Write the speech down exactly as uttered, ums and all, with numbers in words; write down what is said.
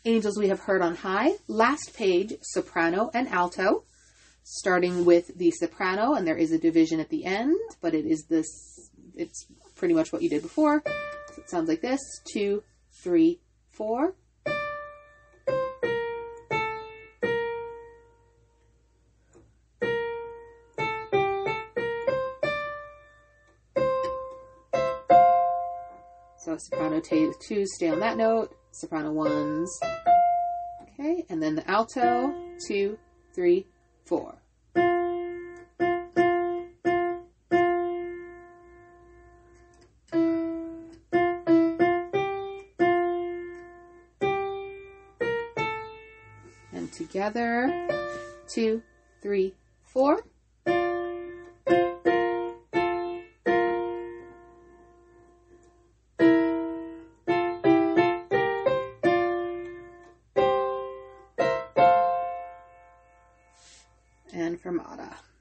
Angels We Have Heard on High. Last page, soprano and alto. Starting with the soprano, and there is a division at the end, but it is this, it's pretty much what you did before. So it sounds like this, two, three, four. So soprano two, stay on that note, soprano ones, okay, and then the alto, two, three, four. And together, two, three, four. And fermata.